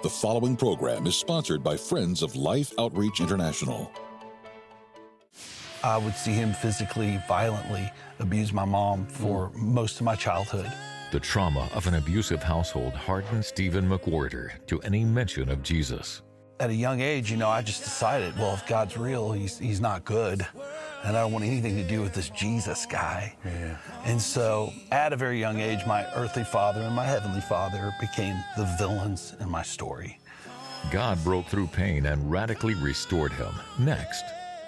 The following program is sponsored by Friends of Life Outreach International. I would see him physically, violently abuse my mom for most of my childhood. The trauma of an abusive household hardened Stephen McWhorter to any mention of Jesus. At a young age, I just decided, well, if God's real, he's not good. And I don't want anything to do with this Jesus guy. Yeah. And so at a very young age, my earthly father and my heavenly father became the villains in my story. God broke through pain and radically restored him. Next.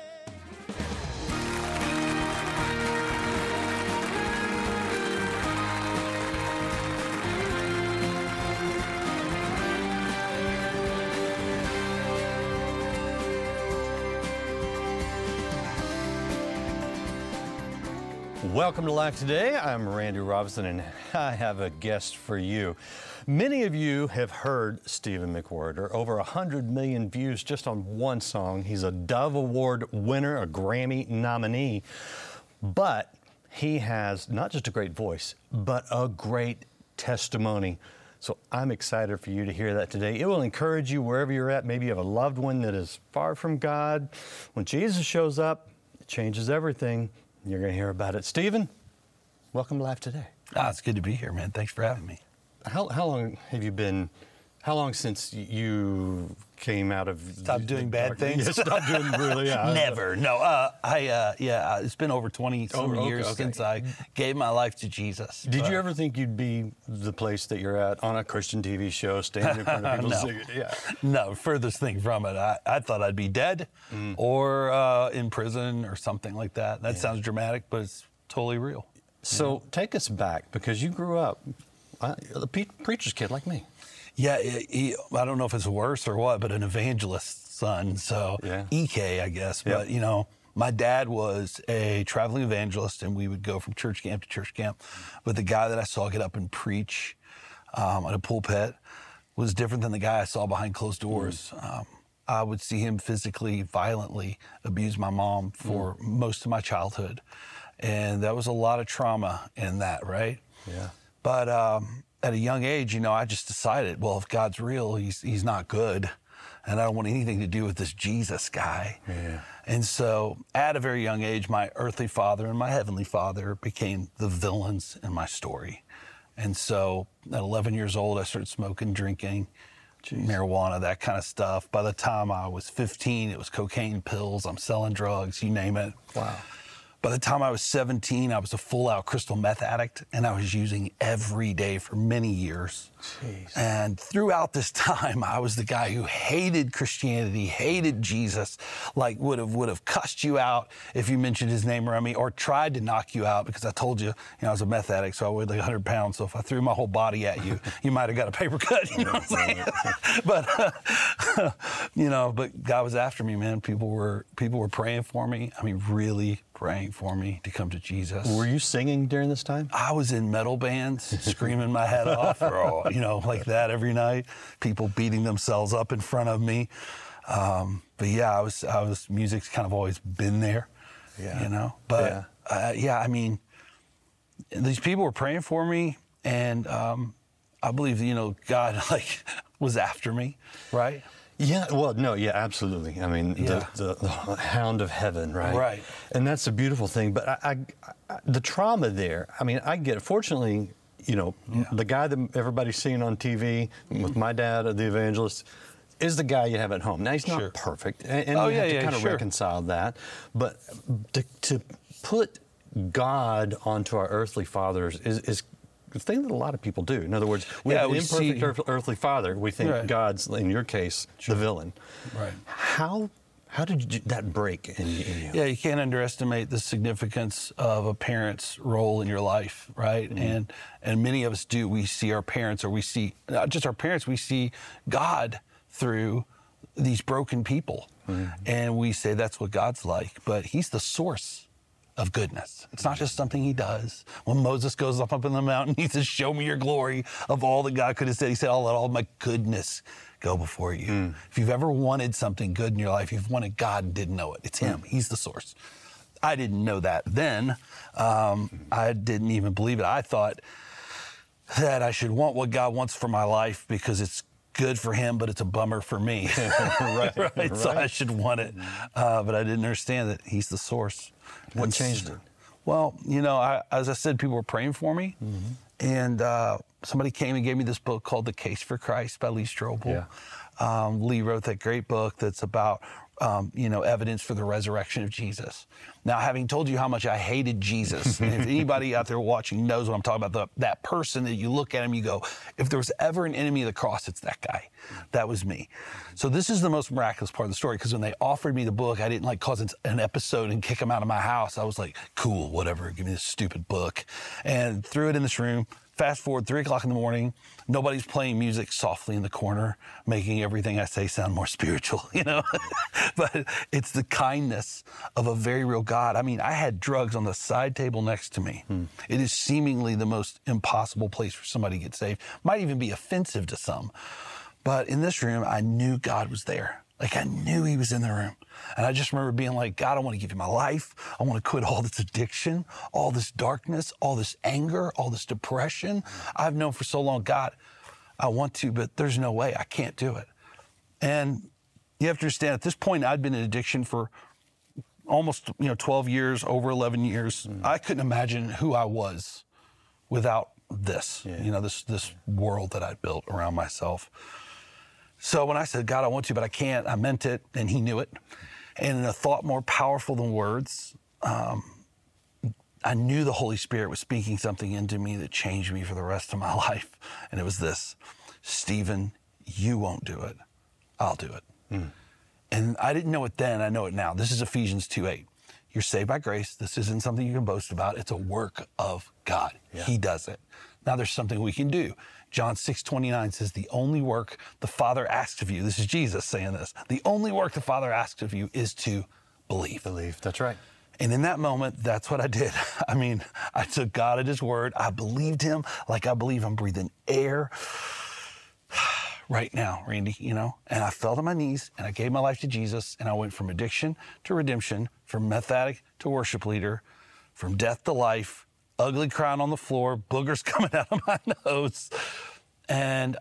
Welcome to Life Today. I'm Randy Robinson, and I have a guest for you. Many of you have heard Stephen McWhorter. Over 100 million views just on one song. He's a Dove Award winner, a Grammy nominee. But he has not just a great voice, but a great testimony. So I'm excited for you to hear that today. It will encourage you wherever you're at. Maybe you have a loved one that is far from God. When Jesus shows up, it changes everything. You're going to hear about it. Stephen, welcome to Life Today. It's good to be here, man. Thanks for having me. How long have you been, how long since you came out of... Stop doing bad things? Yeah, stop doing really, yeah. Never, no. It's been over 20 years since I gave my life to Jesus. Did you ever think you'd be the place that you're at on a Christian TV show, standing in front of people? No, furthest thing from it. I thought I'd be dead or in prison or something like that. That sounds dramatic, but it's totally real. So take us back, because you grew up a preacher's kid like me. Yeah, I don't know if it's worse or what, but an evangelist's son, so EK, I guess. But, my dad was a traveling evangelist, and we would go from church camp to church camp. But the guy that I saw get up and preach at a pulpit was different than the guy I saw behind closed doors. I would see him physically, violently abuse my mom for most of my childhood. And that was a lot of trauma in that, right? Yeah. But at a young age, I just decided, well, if God's real, he's not good. And I don't want anything to do with this Jesus guy. Yeah. And so at a very young age, my earthly father and my heavenly father became the villains in my story. And so at 11 years old, I started smoking, drinking, marijuana, that kind of stuff. By the time I was 15, it was cocaine, pills, I'm selling drugs, you name it. Wow. By the time I was 17, I was a full-out crystal meth addict, and I was using every day for many years. Jeez. And throughout this time, I was the guy who hated Christianity, hated Jesus, like would have cussed you out if you mentioned his name around me, or tried to knock you out, because I told you, I was a meth addict, so I weighed like 100 pounds. So if I threw my whole body at you, you might have got a paper cut. You know what I'm saying? But God was after me, man. People were praying for me. I mean, really praying for me to come to Jesus. Were you singing during this time? I was in metal bands, screaming my head off, or like that every night. People beating themselves up in front of me. But yeah, I was. Music's kind of always been there. Yeah. But I mean, these people were praying for me, and I believe God was after me, right? Yeah, well, no, yeah, absolutely. I mean, the hound of heaven, right? Right. And that's a beautiful thing. But I the trauma there, I mean, I get it. Fortunately, the guy that everybody's seeing on TV with my dad, the evangelist, is the guy you have at home. Now, he's not perfect. And you have to kind of reconcile that. But to put God onto our earthly fathers is the thing that a lot of people do. In other words, we have an imperfect earthly father. We think God's, in your case, the villain. Right. How did that break in you? Yeah, you can't underestimate the significance of a parent's role in your life, right? And many of us do. We see our parents, or we see, not just our parents, we see God through these broken people. And we say that's what God's like. But he's the source of goodness. It's not just something he does. When Moses goes up in the mountain, he says, show me your glory of all that God could have said. He said, I'll let all my goodness go before you. If you've ever wanted something good in your life, you've wanted God and didn't know it. It's him. He's the source. I didn't know that then. I didn't even believe it. I thought that I should want what God wants for my life because it's good for him, but it's a bummer for me. right? So I should want it. But I didn't understand that he's the source. What changed it? Well, as I said, people were praying for me. And somebody came and gave me this book called The Case for Christ by Lee Strobel. Lee wrote that great book that's about, evidence for the resurrection of Jesus. Now, having told you how much I hated Jesus, and if anybody out there watching knows what I'm talking about, that person that you look at him, you go, if there was ever an enemy of the cross, it's that guy. That was me. So this is the most miraculous part of the story, because when they offered me the book, I didn't cause an episode and kick him out of my house. I was like, cool, whatever, give me this stupid book. And threw it in this room. Fast forward 3 o'clock in the morning, nobody's playing music softly in the corner, making everything I say sound more spiritual, But it's the kindness of a very real God. I mean, I had drugs on the side table next to me. It is seemingly the most impossible place for somebody to get saved. Might even be offensive to some. But in this room, I knew God was there. I knew he was in the room. And I just remember being like, God, I want to give you my life. I want to quit all this addiction, all this darkness, all this anger, all this depression. I've known for so long, God, I want to, but there's no way. I can't do it. And you have to understand, at this point, I'd been in addiction for almost 12 years, over 11 years. I couldn't imagine who I was without this, this world that I'd built around myself. So when I said, God, I want to, but I can't, I meant it, and he knew it. And in a thought more powerful than words, I knew the Holy Spirit was speaking something into me that changed me for the rest of my life. And it was this: Stephen, you won't do it. I'll do it. And I didn't know it then. I know it now. This is Ephesians 2:8. You're saved by grace. This isn't something you can boast about. It's a work of God. Yeah. He does it. Now there's something we can do. John 6:29 says, the only work the Father asks of you, this is Jesus saying this, the only work the Father asks of you is to believe. Believe, that's right. And in that moment, that's what I did. I mean, I took God at his word. I believed him like I believe I'm breathing air right now, Randy, and I fell to my knees and I gave my life to Jesus, and I went from addiction to redemption, from meth addict to worship leader, from death to life, ugly crying on the floor, boogers coming out of my nose. And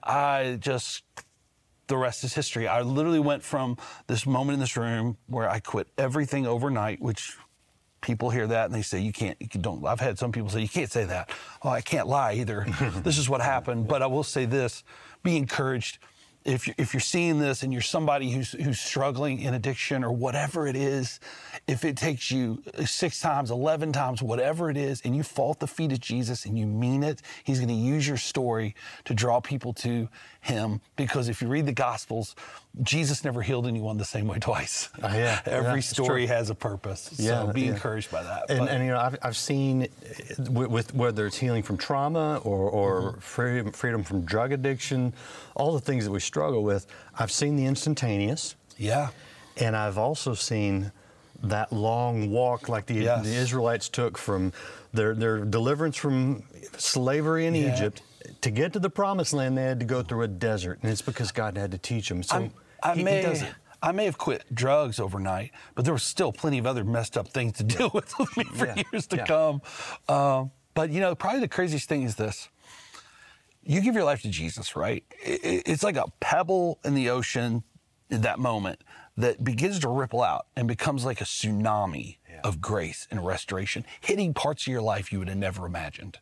the rest is history. I literally went from this moment in this room where I quit everything overnight, which people hear that and they say, I've had some people say, you can't say that. Oh, I can't lie either. This is what happened. But I will say this, be encouraged. If you're seeing this and you're somebody who's struggling in addiction or whatever it is, if it takes you 6 times, 11 times, whatever it is, and you fall at the feet of Jesus and you mean it, he's going to use your story to draw people to him. Because if you read the Gospels, Jesus never healed anyone the same way twice. Every story has a purpose. So be encouraged by that. And I've seen with whether it's healing from trauma or freedom from drug addiction, all the things that we struggle with, I've seen the instantaneous. Yeah. And I've also seen that long walk like the Israelites took from their deliverance from slavery in Egypt. To get to the promised land, they had to go through a desert. And it's because God had to teach them. So he does it. I may have quit drugs overnight, but there was still plenty of other messed up things to deal with me for years to come. But, probably the craziest thing is this. You give your life to Jesus, right? It's like a pebble in the ocean in that moment that begins to ripple out and becomes like a tsunami of grace and restoration, hitting parts of your life you would have never imagined.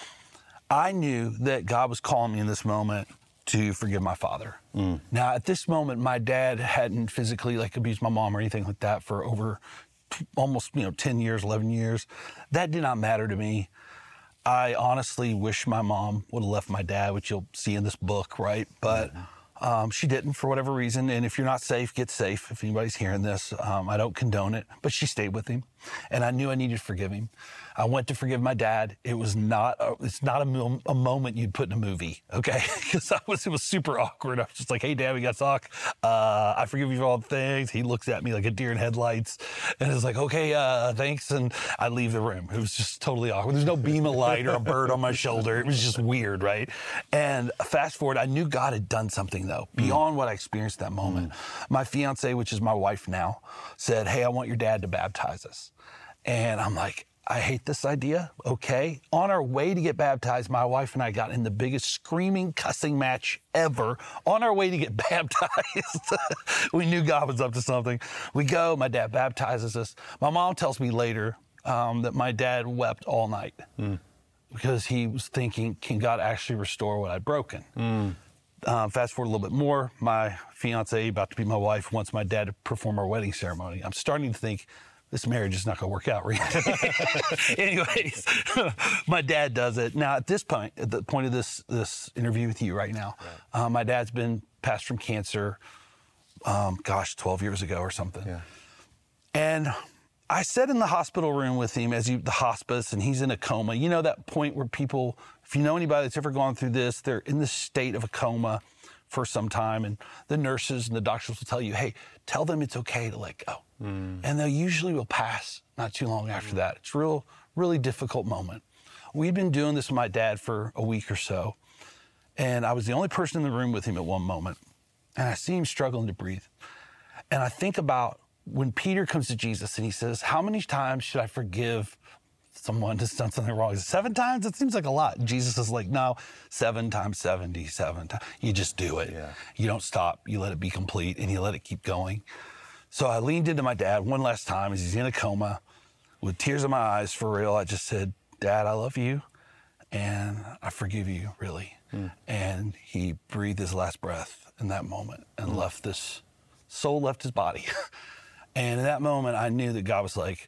I knew that God was calling me in this moment to forgive my father. Now, at this moment, my dad hadn't physically abused my mom or anything like that for over almost 10 years, 11 years. That did not matter to me. I honestly wish my mom would have left my dad, which you'll see in this book, right? But she didn't for whatever reason. And if you're not safe, get safe. If anybody's hearing this, I don't condone it. But she stayed with him. And I knew I needed to forgive him. I went to forgive my dad. It's not a moment you'd put in a movie, okay? Because it was super awkward. I was just like, hey, Dad, we got to talk. I forgive you for all the things. He looks at me like a deer in headlights. And it's like, okay, thanks. And I leave the room. It was just totally awkward. There's no beam of light or a bird on my shoulder. It was just weird, right? And fast forward, I knew God had done something, though, beyond what I experienced that moment. My fiance, which is my wife now, said, hey, I want your dad to baptize us. And I'm like, I hate this idea. Okay. On our way to get baptized, my wife and I got in the biggest screaming, cussing match ever on our way to get baptized. We knew God was up to something. We go, my dad baptizes us. My mom tells me later that my dad wept all night because he was thinking, can God actually restore what I'd broken? Fast forward a little bit more, my fiance, about to be my wife, wants my dad to perform our wedding ceremony. I'm starting to think, this marriage is not going to work out, Randy. Anyways, my dad does it. Now, at this point, at the point of this interview with you right now, my dad's been passed from cancer, 12 years ago or something. Yeah. And I sat in the hospital room with him the hospice, and he's in a coma. You know that point where people, if you know anybody that's ever gone through this, they're in the state of a coma for some time, and the nurses and the doctors will tell you, hey, tell them it's okay to let go. And they usually will pass not too long after that. It's a really difficult moment. We'd been doing this with my dad for a week or so, and I was the only person in the room with him at one moment, and I see him struggling to breathe. And I think about when Peter comes to Jesus and he says, how many times should I forgive someone who's done something wrong? Is it 7 times? It seems like a lot. And Jesus is like, no, 7 times 77 times. You just do it. Yeah. You don't stop. You let it be complete, and you let it keep going. So I leaned into my dad one last time as he's in a coma with tears in my eyes, for real. I just said, Dad, I love you, and I forgive you, really. And he breathed his last breath in that moment and soul left his body. And in that moment, I knew that God was like,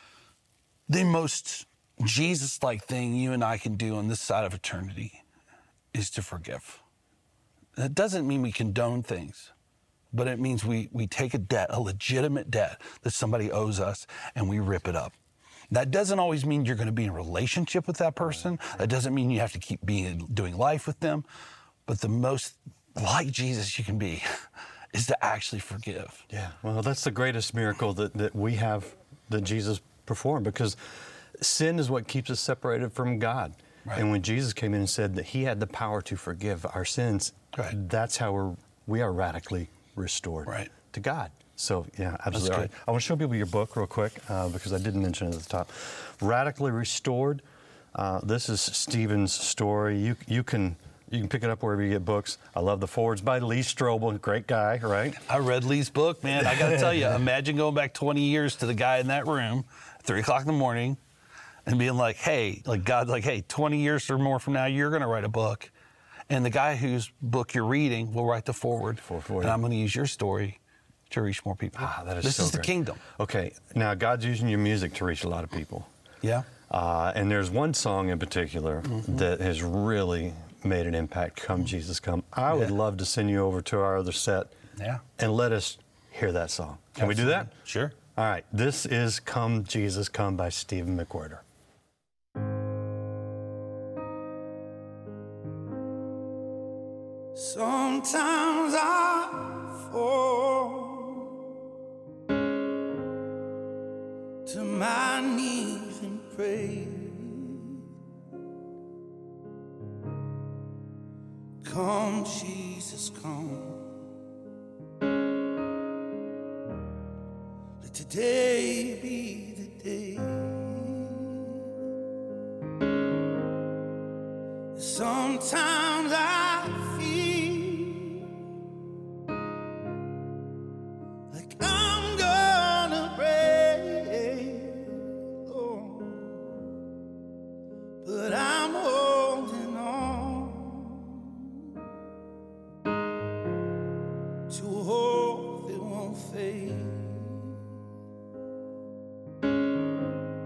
the most Jesus-like thing you and I can do on this side of eternity is to forgive. That doesn't mean we condone things, but it means we take a debt, a legitimate debt that somebody owes us, and we rip it up. That doesn't always mean you're going to be in a relationship with that person. That doesn't mean you have to keep doing life with them. But the most like Jesus you can be is to actually forgive. Yeah, well, that's the greatest miracle that we have, that Jesus performed, because sin is what keeps us separated from God. Right. And when Jesus came in and said that he had the power to forgive our sins, that's how we are radically restored to God. So, yeah, absolutely. Right. I want to show people your book real quick because I didn't mention it at the top. Radically Restored. This is Stephen's story. You can pick it up wherever you get books. I love the forwards by Lee Strobel, great guy, right? I read Lee's book, man. I got to tell you, imagine going back 20 years to the guy in that room, 3 o'clock in the morning, and being like, hey, like God's like, hey, 20 years or more from now, you're going to write a book. And the guy whose book you're reading will write the forward. And I'm going to use your story to reach more people. This is the kingdom. Okay, now God's using your music to reach a lot of people. Yeah. And there's one song in particular that has really made an impact, Come Jesus Come. I would love to send you over to our other set and let us hear that song. Can we do that? Sure. All right, this is Come Jesus Come by Stephen McWhirter. Sometimes I fall to my knees and pray. Come, Jesus, come. Let today be the day. Sometimes I feel like I'm gonna break, oh, but I'm holding on to a hope that won't fade.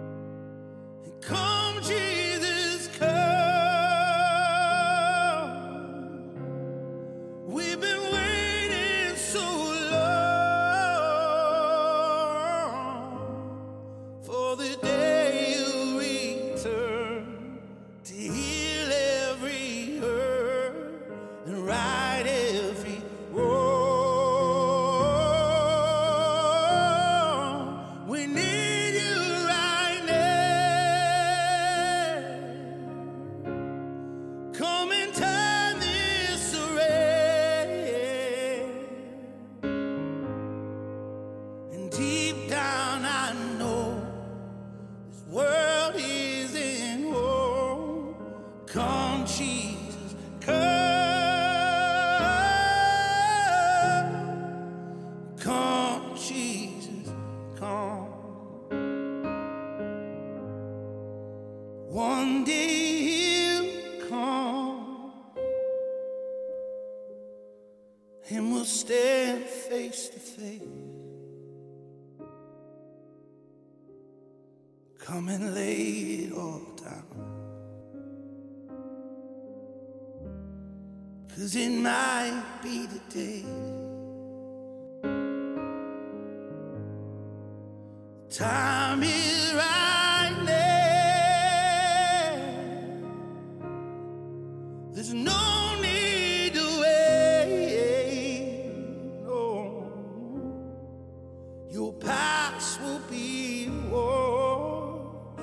and we'll stand face to face. Come and lay it all down, 'cause it might be the day. Time is right now. There's no need to wait. No. Your past will be washed,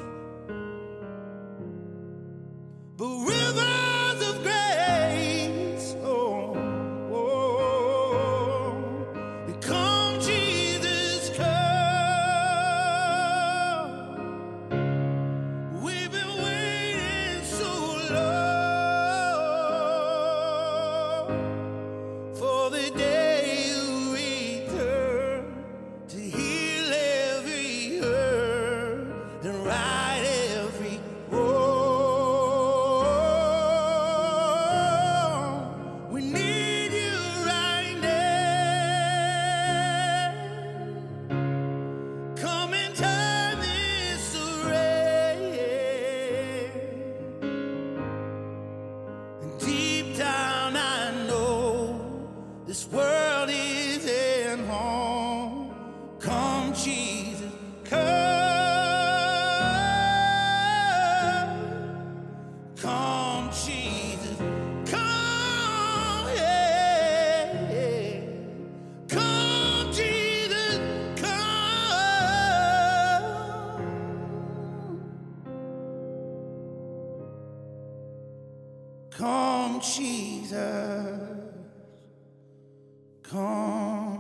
but rivers of grace, come Jesus, come. We've been waiting so long for the day you return to heal every hurt and right every wrong. We need you right now. Come and turn this around. And deep down I know this world isn't home. Come Jesus, come. Come Jesus, come. Yeah, yeah. Come Jesus, come. Come Jesus, come.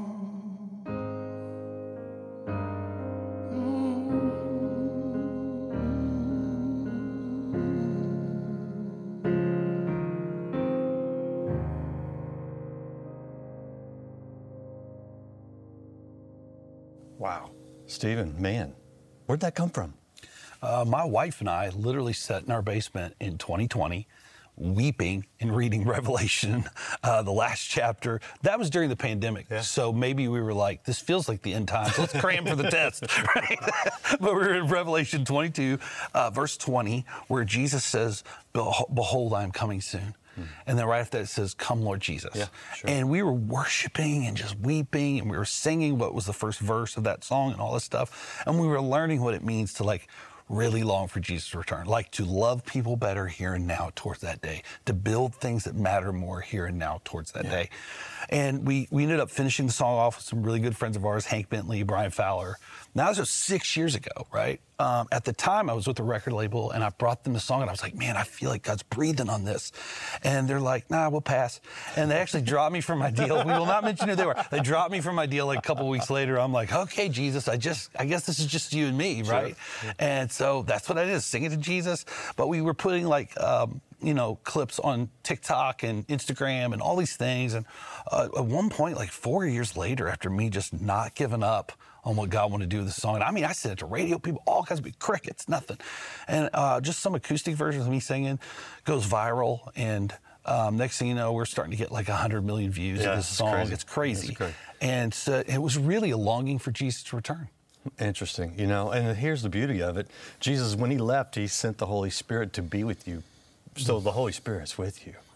Wow. Stephen, man, where'd that come from? My wife and I literally sat in our basement in 2020, weeping and reading Revelation, the last chapter. That was during the pandemic. Yeah. So maybe we were like, this feels like the end times. Let's cram for the test, right? But we're in Revelation 22, verse 20, where Jesus says, behold, I am coming soon. And then right after that it says, come Lord Jesus. Yeah, sure. And we were worshiping and just weeping, and we were singing what was the first verse of that song and all this stuff. And we were learning what it means to like really long for Jesus to return, like to love people better here and now towards that day, to build things that matter more here and now towards that day. And we ended up finishing the song off with some really good friends of ours, Hank Bentley, Brian Fowler. Now, this was 6 years ago, right? At the time, I was with a record label, and I brought them the song, and I was like, man, I feel like God's breathing on this. And they're like, nah, we'll pass. And they actually dropped me from my deal. We will not mention who they were. They dropped me from my deal like a couple weeks later. I'm like, okay, Jesus, I guess this is just you and me, right? Sure. And so that's what I did, sing it to Jesus. But we were putting like, clips on TikTok and Instagram and all these things. And at one point, like 4 years later, after me just not giving up on what God wanted to do with the song. And I mean, I sent it to radio people, all kinds of crickets, nothing. And just some acoustic versions of me singing goes viral. And next thing you know, we're starting to get like 100 million views of this song. Crazy. It's crazy. It's great. And so it was really a longing for Jesus to return. Interesting, and here's the beauty of it. Jesus, when he left, he sent the Holy Spirit to be with you. So the Holy Spirit's with you.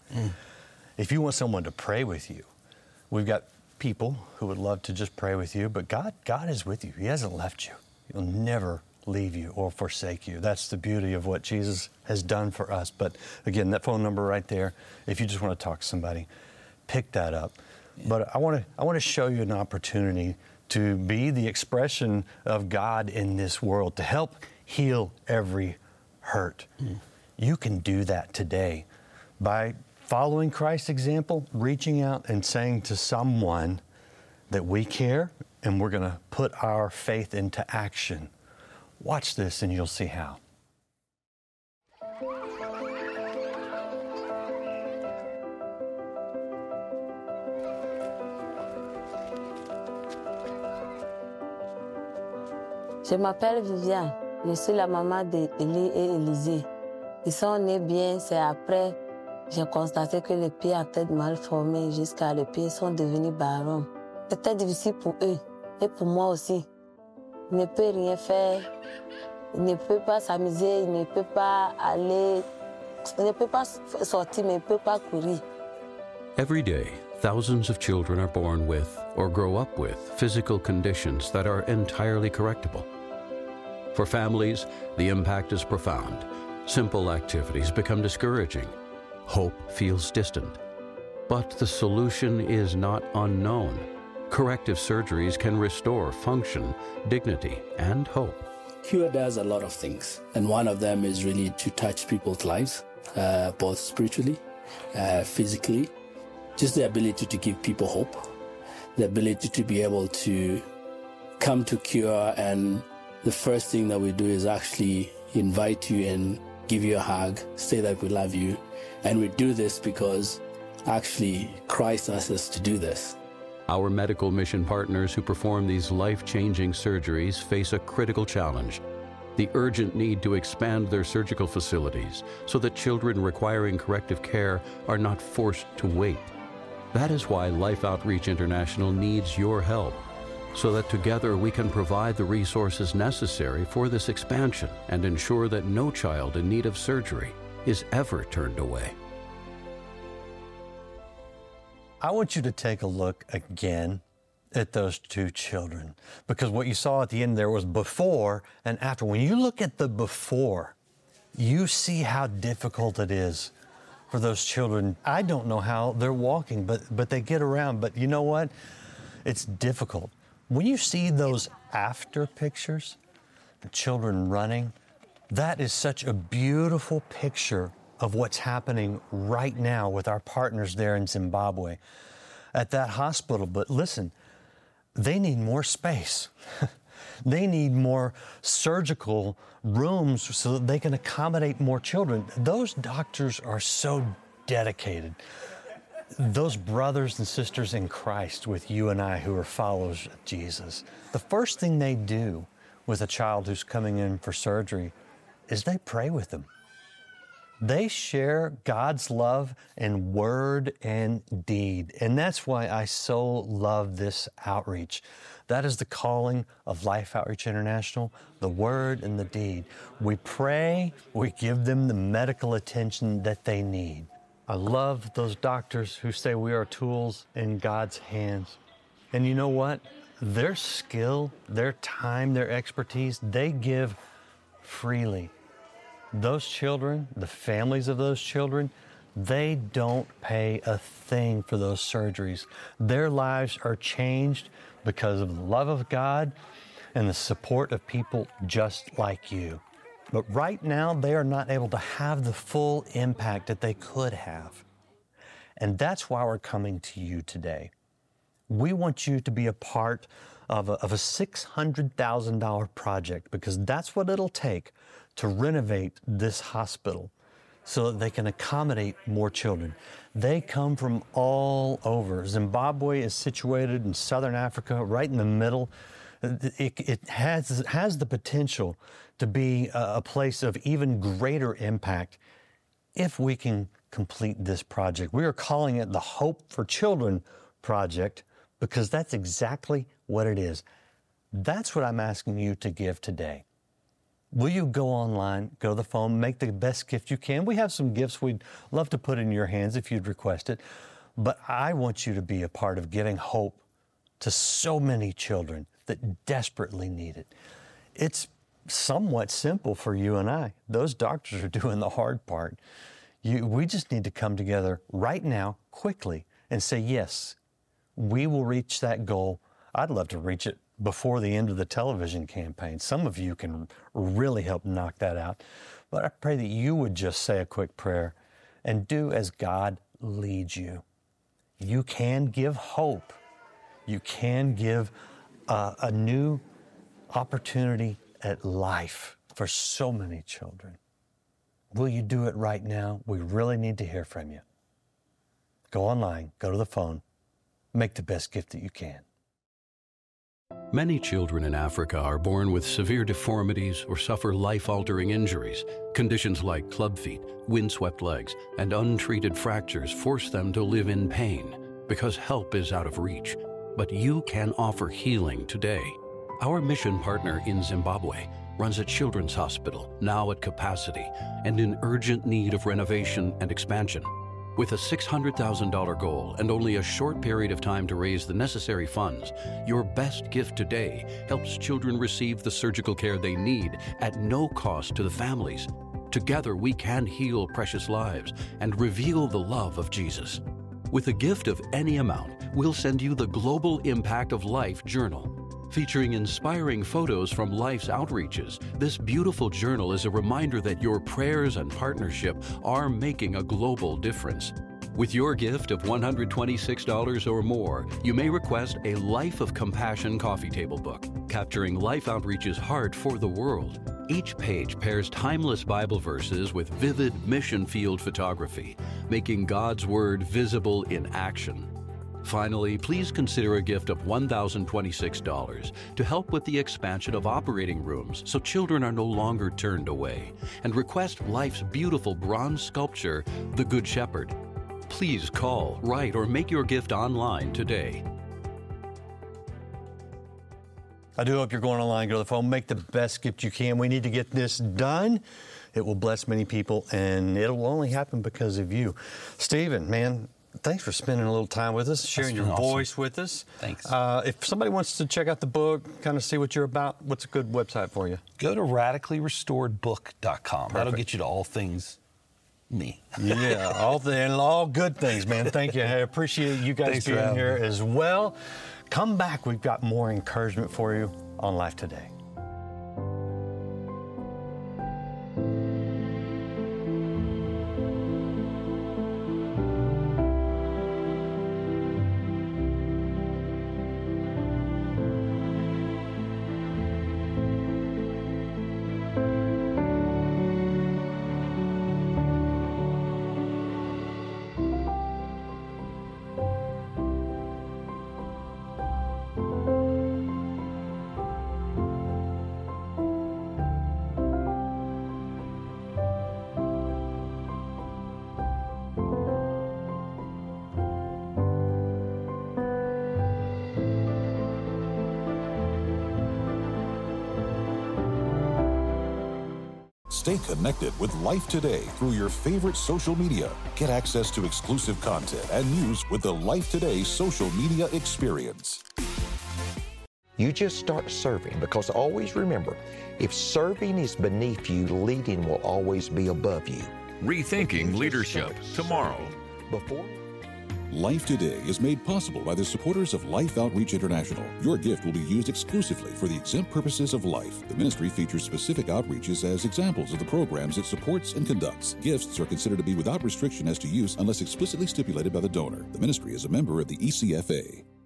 If you want someone to pray with you, we've got people who would love to just pray with you, but God is with you. He hasn't left you. He'll never leave you or forsake you. That's the beauty of what Jesus has done for us. But again, that phone number right there, if you just want to talk to somebody, pick that up. Yeah. But I want to show you an opportunity to be the expression of God in this world, to help heal every hurt. You can do that today by following Christ's example, reaching out and saying to someone that we care, and we're going to put our faith into action. Watch this and you'll see how. Je m'appelle Viviane. Je suis la maman d'Élie et Élisée. Ils sont nés bien, c'est après j'ai constaté que les pieds étaient mal formés jusqu'à les pieds sont devenus barons. C'était difficile pour eux et pour moi aussi. Il ne peut rien faire, il ne peut pas s'amuser, il ne peut pas aller, il ne peut pas sortir, mais il ne peut pas courir. Every day, thousands of children are born with or grow up with physical conditions that are entirely correctable. For families, the impact is profound. Simple activities become discouraging. Hope feels distant. But the solution is not unknown. Corrective surgeries can restore function, dignity, and hope. Cure does a lot of things, and one of them is really to touch people's lives, both spiritually, physically. Just the ability to give people hope, the ability to be able to come to Cure, and the first thing that we do is actually invite you and give you a hug, say that we love you. And we do this because actually Christ asked us to do this. Our medical mission partners who perform these life-changing surgeries face a critical challenge: the urgent need to expand their surgical facilities so that children requiring corrective care are not forced to wait. That is why Life Outreach International needs your help, so that together we can provide the resources necessary for this expansion and ensure that no child in need of surgery is ever turned away. I want you to take a look again at those two children, because what you saw at the end there was before and after. When you look at the before, you see how difficult it is for those children. I don't know how they're walking, but they get around. But you know what? It's difficult. When you see those after pictures, the children running, that is such a beautiful picture of what's happening right now with our partners there in Zimbabwe at that hospital. But listen, they need more space. They need more surgical rooms so that they can accommodate more children. Those doctors are so dedicated. Those brothers and sisters in Christ with you and I who are followers of Jesus, the first thing they do with a child who's coming in for surgery is they pray with them. They share God's love in word and deed. And that's why I so love this outreach. That is the calling of Life Outreach International, the word and the deed. We pray, we give them the medical attention that they need. I love those doctors who say we are tools in God's hands. And you know what? Their skill, their time, their expertise, they give freely. Those children, the families of those children, they don't pay a thing for those surgeries. Their lives are changed because of the love of God and the support of people just like you. But right now, they are not able to have the full impact that they could have. And that's why we're coming to you today. We want you to be a part of a $600,000 project, because that's what it'll take to renovate this hospital so that they can accommodate more children. They come from all over. Zimbabwe is situated in southern Africa, right in the middle. It has the potential to be a place of even greater impact if we can complete this project. We are calling it the Hope for Children Project because that's exactly what it is. That's what I'm asking you to give today. Will you go online, go to the phone, make the best gift you can? We have some gifts we'd love to put in your hands if you'd request it. But I want you to be a part of giving hope to so many children that desperately need it. It's somewhat simple for you and I. Those doctors are doing the hard part. We just need to come together right now, quickly, and say, yes, we will reach that goal. I'd love to reach it before the end of the television campaign. Some of you can really help knock that out. But I pray that you would just say a quick prayer and do as God leads you. You can give hope. You can give a new opportunity at life for so many children. Will you do it right now? We really need to hear from you. Go online, go to the phone, make the best gift that you can. Many children in Africa are born with severe deformities or suffer life-altering injuries. Conditions like club feet, windswept legs, and untreated fractures force them to live in pain because help is out of reach. But you can offer healing today. Our mission partner in Zimbabwe runs a children's hospital, now at capacity, and in urgent need of renovation and expansion. With a $600,000 goal and only a short period of time to raise the necessary funds, your best gift today helps children receive the surgical care they need at no cost to the families. Together, we can heal precious lives and reveal the love of Jesus. With a gift of any amount, we'll send you the Global Impact of Life Journal. Featuring inspiring photos from life's outreaches, this beautiful journal is a reminder that your prayers and partnership are making a global difference. With your gift of $126 or more, you may request a Life of Compassion coffee table book, capturing Life Outreach's heart for the world. Each page pairs timeless Bible verses with vivid mission field photography, making God's Word visible in action. Finally, please consider a gift of $1,026 to help with the expansion of operating rooms so children are no longer turned away, and request Life's beautiful bronze sculpture, The Good Shepherd. Please call, write, or make your gift online today. I do hope you're going online, go to the phone, make the best gift you can. We need to get this done. It will bless many people, and it will only happen because of you. Stephen, man, thanks for spending a little time with us, sharing your voice with us. Thanks. If somebody wants to check out the book, kind of see what you're about, what's a good website for you? Go to radicallyrestoredbook.com. That'll get you to all things me. Yeah, all good things, man. Thank you. I appreciate you guys being here as well. Come back. We've got more encouragement for you on Life Today. Stay connected with Life Today through your favorite social media. Get access to exclusive content and news with the Life Today social media experience. You just start serving, because always remember, if serving is beneath you, leading will always be above you. Rethinking Leadership tomorrow. Life Today is made possible by the supporters of Life Outreach International. Your gift will be used exclusively for the exempt purposes of life. The ministry features specific outreaches as examples of the programs it supports and conducts. Gifts are considered to be without restriction as to use unless explicitly stipulated by the donor. The ministry is a member of the ECFA.